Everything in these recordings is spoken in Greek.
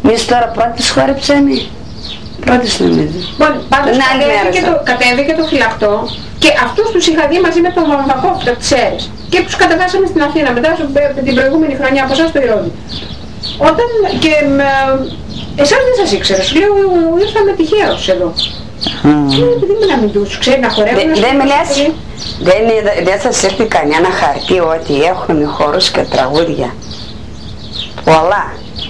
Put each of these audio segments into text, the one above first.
Εμείς τώρα πρώτης χόρεψαμε. Πρώτης νομίζω. Πάντως κατέβηκε το φυλακτό και αυτούς τους είχα δει μαζί με τον Βαμβακόφ από τις Σέρες. Και τους κατεβάσαμε στην Αθήνα μετά την προηγούμενη χρονιά από εσάς στο Ηρώδη. Όταν και εσάς δεν σας ήξερα, σου λέω ήρθαμε τυχαίως εδώ. Επειδή να μην τους ξέρει να χορεύουν. Δεν σας έρθει κανένα χαρτί ότι έχουμε χώρους και τραγούδια. Πολλά.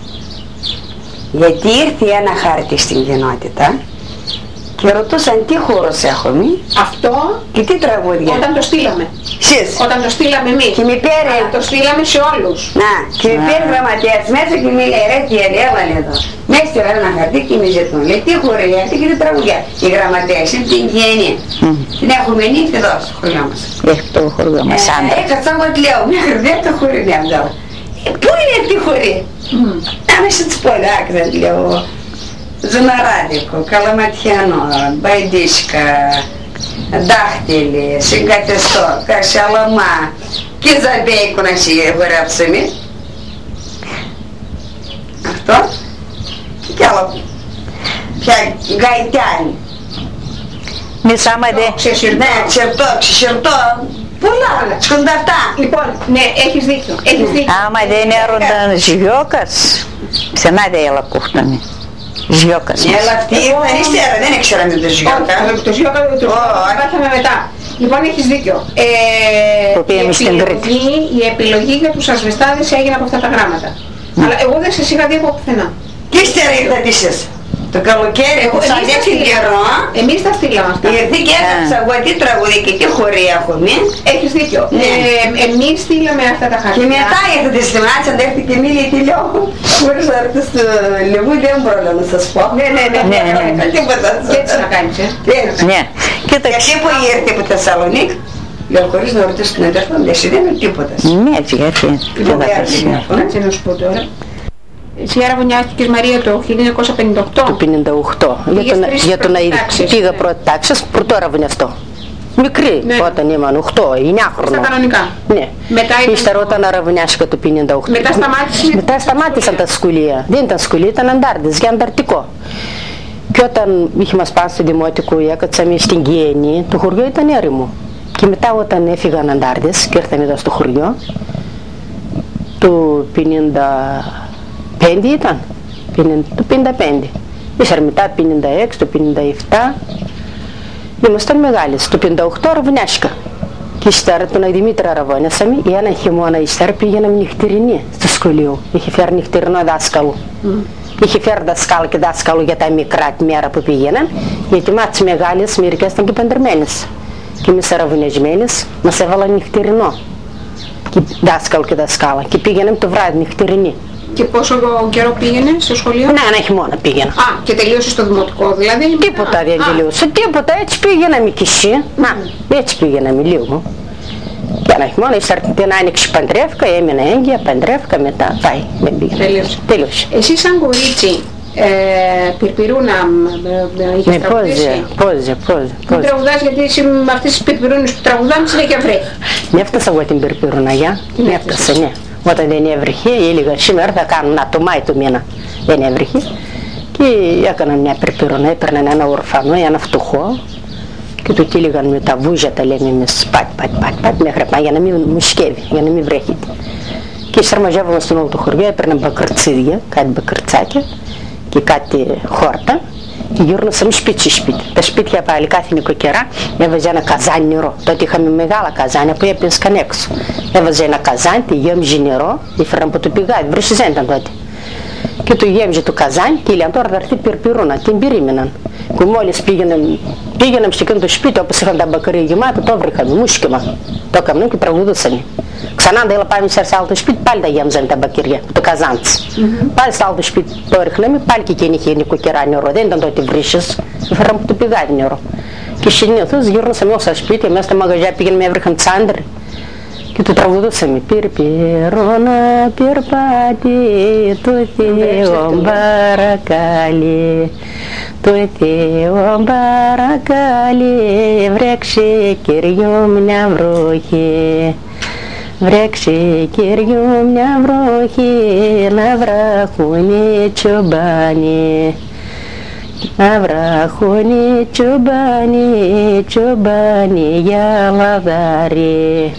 Γιατί ήρθε ένα χάρτη στην κοινότητα και ρωτούσαν τι χώρους έχουμε. Αυτό και τι τραγούδια. Όταν το στείλαμε. Εσείς. Όταν το στείλαμε εμείς. Και με πήρε. Το στείλαμε σε όλους. Να, και με πήρε γραμματέας μέσα και με λέει ρε κύριε έβαλε εδώ. Με έστειλαν ένα χαρτί και με ζητούν. Λέει τι χωριά και τι τραγούδια. Η γραμματέας είναι την γένεια. Την έχουμε νύχτη εδώ στο χωριό μας. Έχει το χωριό μας άντρα. Έκατσα εγώ τι λέω, μέχρι δεν το χωρί δεν λέω. Πού είναι αυτή η χωρί. Άμεσα της Πολάκρας λέω. Ζωναράδικο, Καλαματιανό, Μπαϊντίσκα, Δάχτυλη, Συγκατεστό, Κασιαλαμά και Ζαμπέικο να συγχωρέψαμε. Αυτό και άλλο. Πια Γκαϊτιάνη. Μισάμα δε. Ναι, ξερτό. Πολλά, σκονταφτά. Λοιπόν, ναι, έχεις δίκιο. Άμα δεν έρονταν Ζιώκας, ξανά δεν έλα κούχταμε. Ζιώκας. Αλλά αυτή ήρθαν ύστερα, δεν ήξεραμε το Ζιώκα. Το Ζιώκα το μάθαμε μετά. Λοιπόν, έχεις δίκιο. Η επιλογή για τους ασβεστάδες έγινε από αυτά τα γράμματα. Αλλά εγώ δεν σας είχα δει από πουθενά. Και ύστερα ήρθατε εσείς. Το καλοκαίρι έχω σαν έτσι καιρό. Εμείς τα στείλαμε αυτά. Ήρθε και έγραψα εγώ τι τραγούδι και τι χωρία έχουμε. Έχεις δίκιο. Εμείς στείλαμε αυτά τα χαρτιά. Και μετά ήρθατε στη Μάτσα, αν έρθει και μίλη τι λέω. Μπορείς να έρθει στο Λεβού, δεν μπορώ να σας πω. Ναι. Τίποτα. Έτσι να κάνεις, Ναι. Γιατί που ήρθε από Θεσσαλονίκη, λέω χωρίς να ρωτήσω την αδερφά μου, εσύ δεν είναι τίποτα. Ναι, έτσι. Έτσι να σου πω τώρα. Εσύ αραβωνιάστηκες Μαρία το 1958. Το 58. Για το να πήγα πρώτη τάξη, πρωτό αραβωνιαστώ. Μικρή όταν ήμουν 8-9 χρονών. Στα κανονικά. Ναι. Ύστερα όταν αραβωνιάστηκα το 58. Μετά σταμάτησαν τα σχολεία. Δεν ήταν σχολεία, ήταν αντάρτες, για ανταρτικό. Και όταν είχαμε πάει στο δημοτικό, έκατσαμε στην Γέννη, το χωριό ήταν έρημο. Και μετά όταν έφυγαν αντάρτες και ήρθαν εδώ στο χωριό, το 55 ήταν, το 55. Ύστερα μετά 56, το 57. Ήμασταν μεγάλες. Το 58 αραβωνιάστηκα. Και ύστερα τον Δημήτρη αραβωνιάσαμε. Έναν χειμώνα ύστερα πήγαιναμε νυχτερινή στο σχολείο. Είχε φέρει νυχτερινό δάσκαλο. Είχε φέρει δάσκαλο και δάσκαλο για τα μικρά τη μέρα που πήγαιναν. Γιατί μάτς μεγάλες μερικές ήταν και παντρεμένες. Και εμείς αραβωνιασμένες μας έβαλαν νυχτερινό. Και δάσκαλο και δάσκαλα. Και πήγαιναμε το βράδυ νυχτερινή. Και πόσο καιρό πήγαινε στο σχολείο? Ναι, ένα χειμώνα πήγαινα. Α, και τελείωσε στο δημοτικό δηλαδή? Τίποτα δεν τελείωσε. Τίποτα, έτσι πήγαιναμε κι εσύ. Έτσι πήγαιναμε λίγο. Και ένα χειμώνα, ύστερα την άνοιξη παντρεύκα, έμεινα έγκυα, παντρεύκα, μετά πάει. Τελείωσε. Εσύ σαν κορίτσι, πιρπιρούνα είχες τραγουδήσει? Πόζε. Μην τραγουδάς γιατί εσύ με αυτές τις πιρπιρούνες που τραγουδάμε συνέχεια βρέχει. Με έφτασα εγώ την πιρπιρούνα, με έφτασα, ναι. Όταν δεν έβρεχε, έλεγα σήμερα θα κάνω να το Μάη του μήνα. Δεν έβρεχε. Και έκανα μια πιρπιρούνα, έπαιρναν ένα ορφανό, ένα φτωχό. Και του τύλιγαν με τα βούζια, τα λέμε εμείς, πατ, μέχρι πάει για να μην μου σκεύει, για να μην βρέχεται. Και σαρμαζεύαμε στον όλο το χωριό, έπαιρναν μπακαρτσίδια, κάτι μπακαρτσάκια και κάτι χόρτα. Και γύρνωσαμε σπίτι. Τα σπίτια πάλι κάθε νοικοκυρά έβαζε ένα καζάνι νερό. Τότε είχαμε μεγάλα καζάνια που έπινσκαν έξω. Έβαζε ένα καζάνι, τη γέμιζε νερό, έφεραν από το πηγάδι, βρύσι δεν ήταν τότε. Και του γέμιζε το καζάνι και λέει τώρα θα έρθει πιρπιρούνα, την περίμεναν. Και μόλις πήγαιναν σε εκείνο το σπίτι όπως είχαν τα μπακαρία γεμάτα, το βρήκαμε, μουσκεμα. Το έκαναν και τραγουδούσαν. Ξανά δεν πάμε σε άλλο σπίτι, πάλι τα γέμιζαν τα μπακεριά, το καζάνι. Πάλι στο άλλο σπίτι το ρίχναμε, πάλι και εκείνη είχε νοικοκυρά νερό, δεν ήταν τότε βρύσες, έφεραν από το πηγάδι νερό. Και συνήθως γύρνωσαμε όλα στα σπίτια, μέσα στα μαγαζιά πήγαιναμε, έβριχαν τσάντρι. Και το τραγουδούσαμε, πιρπιρούνα, πιρπάτη, το Θεό μπαρακάλι, το Θεό μπαρακάλι, βρέξε κυριό μια βροχή. βρέξει Κυριού μια βροχή, να βραχούνι τσομπάνι. Να βραχούνι τσομπάνι, τσομπάνι για λαδάρι.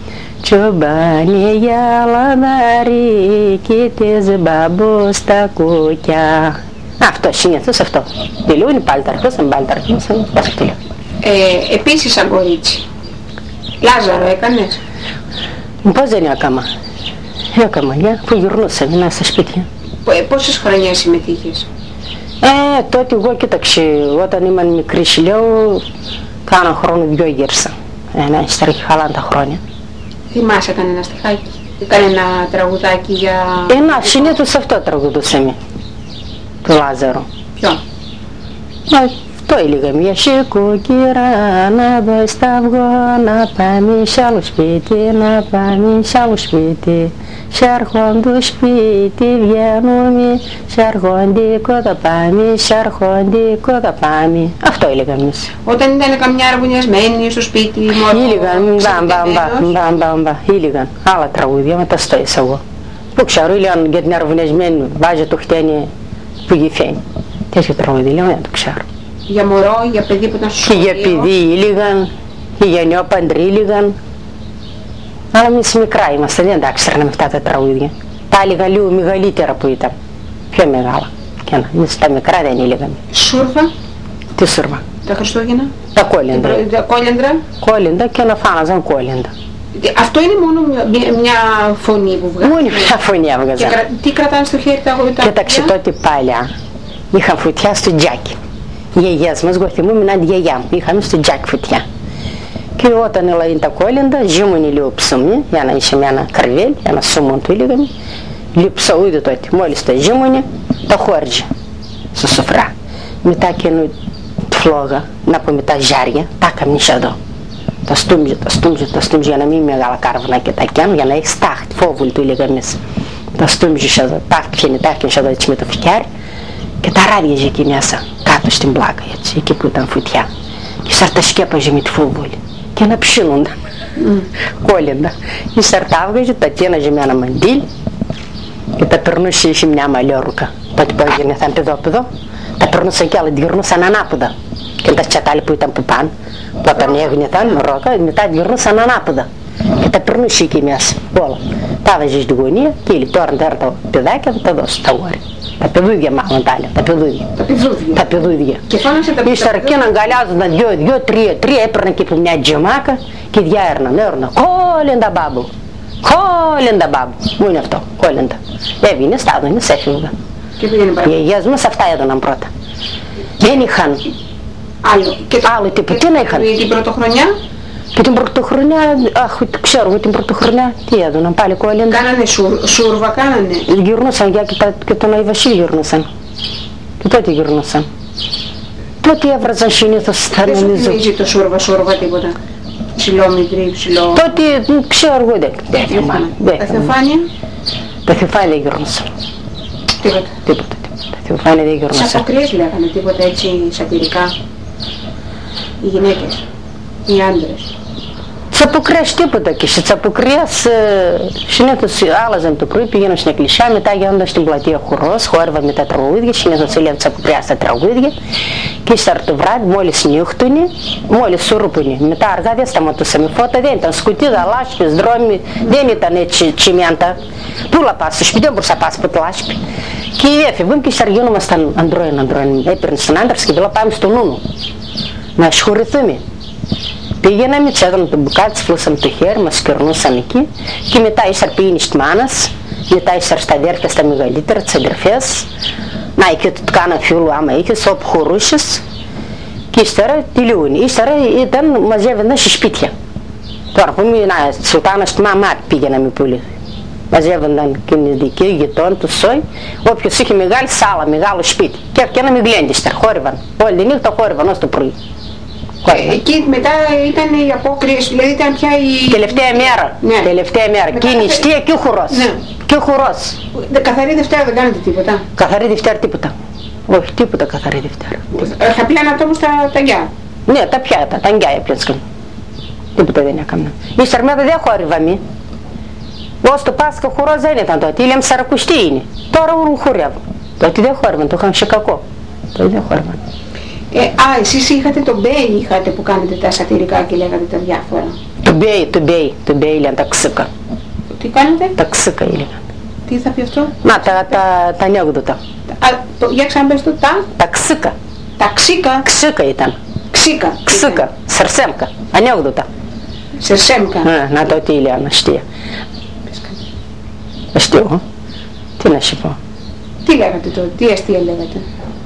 Τσομπάνι για λαδάρι, κοίτες μπαμπού στα κούκια. Αυτό συνήθως αυτό. Μιλούν πάλι ταρχούσαν, πάλι ταρχούσαν, πώς το λέω. Επίσης σαν κορίτσι. Λάζαρο έκανες? Πώς δεν έκανα. Έκανα, που γυρνούσαμε μέσα στα σπίτια. Πόσες χρονιές συμμετείχες? Τότε εγώ κοίταξε, όταν ήμουν μικρή λέω, κάνα χρόνο δυο γύρσα. Ύστερα είχε χαλάνε τα χρόνια. Θυμάσαι κανένα στιχάκι, κανένα τραγουδάκι για... Συνήθως αυτό τραγουδούσαμε. Του Λάζαρο. Ποιο? Αυτό έλεγα, μια σηκούκυρα να δω στα αυγό, να πάμε σ' άλλο σπίτι, να πάμε σ' άλλο σπίτι. Σ' αρχόντου σπίτι βγαίνουμε, σ' αρχόντικο θα πάμε, σ' αρχόντικο θα πάμε. Αυτό έλεγα εμείς. Όταν ήταν καμιά αρβουνιασμένη στο σπίτι, μόνο... Ήλιγαν, ήλιγαν. Άλλα τραγούδια, μετά στο εγώ. Που ξέρω, ήλιγαν για την αρβουνιασμένη, βάζει το χτένι που γυφαίνει. Τέτοιο τραγούδι, λέω, δεν το ξέρω. Για μωρό, για παιδί που ήταν στο σχολείο. Και για παιδί ήλιγαν, και για νιόπαντροι ήλιγαν. Αλλά εμείς μικρά είμαστε, δεν τα ξέραμε αυτά τα τραγούδια. Τα έλεγα λίγο μεγαλύτερα που ήταν, πιο μεγάλα. Και εμείς τα μικρά δεν ήλιγαμε. Σούρβα? Τι σούρβα? Τα Χριστούγεννα? Τα κόλυντα. Τα κόλυνδρα? Κόλυντα και να φάναζαν κόλυντα. Αυτό είναι μόνο μια φωνή που βγάζει? Μόνο μια φωνή έβγαζαν. Τι κρατάνε στο χέρι τα γοητά? Κοίταξε τότε παλιά, είχαν φωτιά στο τζάκι. Οι γιαγιές μας, εγώ θυμούμαι τη γιαγιά μου, είχαμε στο τζάκι φωτιά. Και όταν έλαβαν τα κόλυντα, ζήμουν λίγο ψωμί, για να είχε ένα καρβέλ, ένα σούμον του έλεγαμε. Λίγο ψωούδι τότε, μόλις τα ζήμουν, τα χώριζε στο σοφρά. Μετά καινού τη φλόγα, να πούμε τα ζάρια, τα έκαμε εδώ. Τα στούμζε για να μην είναι μεγάλα κάρβουνα και τα κιάν, για να έχει στάχτη, φόβουλ του έλεγαμε εμείς. Τα στούμζε εδώ, τα έφτιανε εδώ έτσι με το φυκιάρι και τα ράδιαζε εκεί μέσα, κάτω στην πλάκα έτσι, εκεί που ήταν φωτιά. Και σαρτα σκέπαζε με τη φόβουλη. Και να ψήνονταν κόλυντα. Η σαρτά έβγαζε, τα τέναζε με ένα μαντίλ και τα περνούσε, είχε μια μαλλιόруκα. Τότε που έγινε θα παιδόπεδο, τα περνούσαν κι άλλα, τη γυρνούσαν ανάποδα. Και τα τσατάλοι που ήταν που πάνω, που όταν έγινε ήταν ρόκα, μετά τη γυρνούσαν ανάποδα. Και τα περνούσε εκεί μέσα, όλα. Τα έβαζε στη γωνία και έλεγε τώρα τα παιδάκια θα τα δώσω τα γόρια. Τα παιδούδια μάλλον τα άλλα, τα παιδούδια. Τα παιδούδια. Ύστερα και να αγκαλιάζονταν τρία έπαιρναν και από μια τζεμάκα και διάερναν, κόλυντα μπάμπου, κόλυντα μπάμπου. Μου είναι αυτό, κόλυντα. Έβγαινε, στάδωνε, έφυγαν. Οι γιαγιές μας αυτά έδωναν πρώτα. Δεν είχαν άλλο τίποτα, τι να είχαν. Την πρωτοχρονιά? Και την πρωτοχρονιά, ξέρω την πρωτοχρονιά τι έδωναν πάλι κόλυντα. Κάνανε σούρβα, κάνανε. Γυρνούσαν και τον Άι Βασίλη γυρνούσαν. Και τότε γυρνούσαν. Τότε έβραζαν συνήθως θα νομίζω. Δεν σου θυμίζει το σούρβα τίποτα? Ψηλόμητρη, ψηλό... Τότε ξέρω εγώ δεν θυμάμαι. Τα Θεοφάνεια? Τα Θεοφάνεια δεν γυρνούσαν. Τίποτα. Τα Θεοφάνεια δεν γυρνούσαν. Σαν αποκρίες λέγανε τίποτα έτσι σατυρικά? Οι γυναίκες, οι άντρες? Τσαποκρές τίποτα και σε τσαποκρές συνήθως άλλαζαν το πρωί, πήγαιναν στην εκκλησιά, μετά γίνονταν στην πλατεία χορός, χόρευαν τα τραγούδια, συνήθως έλεγαν τσαποκρές τα τραγούδια και ύστερα το βράδυ μόλις νύχτουνε, μόλις σουρούπουνε, μετά αργά δεν σταματούσαμε φώτα, δεν ήταν σκουτίδα, λάσπες, δρόμοι, δεν ήταν έτσι τσιμιάντα, πούλα πας στο σπίτι, δεν μπορούσα πας από τη λάσπη. Και έφευγαν και ύστερα γίνομασταν αντρώεν, έπαιρνε στον άντρας και πάμε στον Νούνο, να ασχοληθούμε. Πήγαιναμε, τσέδαμε το μπουκάτι, φλούσαμε το χέρι, μας κερνούσαν εκεί και μετά ύστερα πήγαινε στη μάνας, μετά ύστερα στα αδέρφια στα μεγαλύτερα, τις αδερφές, να εκεί το κάναν φίλου άμα είχες, όπου χωρούσες και ύστερα τελειώνει. Ύστερα μαζεύονταν σε σπίτια. Τώρα που μιλά, σουτάνα στη μαμά πήγαιναμε πολύ. Μαζεύονταν κοινωνικοί, γειτόν, το σόι, όποιος είχε μεγάλη σάλα, μεγάλο σπίτι και έκαναμε γλέντιστερ, χόρευαν, όλη τη νύχτα χόρευαν ως το πρωί. Εκεί μετά ήταν η απόκριση, δηλαδή ήταν πια η... Τελευταία μέρα, ναι. Τελευταία μέρα, και η νηστεία και ο χορός. Ναι. Και ο χορός. Καθαρή Δευτέρα δεν κάνετε τίποτα? Καθαρή Δευτέρα τίποτα. Όχι, τίποτα καθαρή Δευτέρα. Θα πλένατε όμως τα ταγκιά? Ναι, τα πιάτα, τα ταγκιά έπλαιναν. Τίποτα δεν έκανα. Ύστερα μετά δεν χόρευαμε. Εγώ στο Πάσχα χορό δεν ήταν τότε, ήλιαμε σαρακουστή είναι. Τώρα χορεύω. Τότε δεν χόρευαν, το είχαν σε κακό. Τότε δεν χόρευαν. Εσείς είχατε το Μπέι, είχατε που κάνετε τα σατυρικά και λέγατε τα διάφορα. Το Μπέι λένε τα ξύκα. Τι κάνετε? Τα ξύκα έλεγαν. Τι θα πει αυτό? Να, τα ανέκδοτα. Για ξαναπες το τα ξύκα. Τα ξύκα. Ξύκα ήταν. Ξύκα. Σερσέμκα. Ανέκδοτα. Σερσέμκα. Να το τι λένε, αστεία. Αστείο. Τι να σου πω. Τι λέγατε τότε, τι αστεία λέγατε?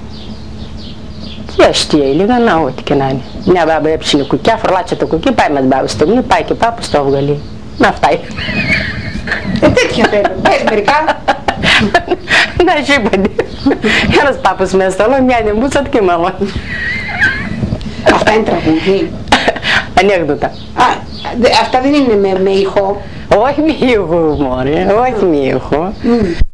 Τι αστεία έλεγα, να ό,τι και να είναι. Μια μπάμπα έψινε κουκιά, φορλάτσε το κουκί, πάει με την μπάμπα στο μνή, πάει και πάπου στο αυγαλί. Να φτάει. Τέτοια θέλω, πες μερικά. Να σου είπα. Ένας πάπους μέσα στο λόγο, μια νεμπούτσα και μαμά. Αυτά είναι τραγούδι. Ανέκδοτα. Αυτά δεν είναι με ήχο. Όχι με ήχο, μωρέ, όχι με ήχο.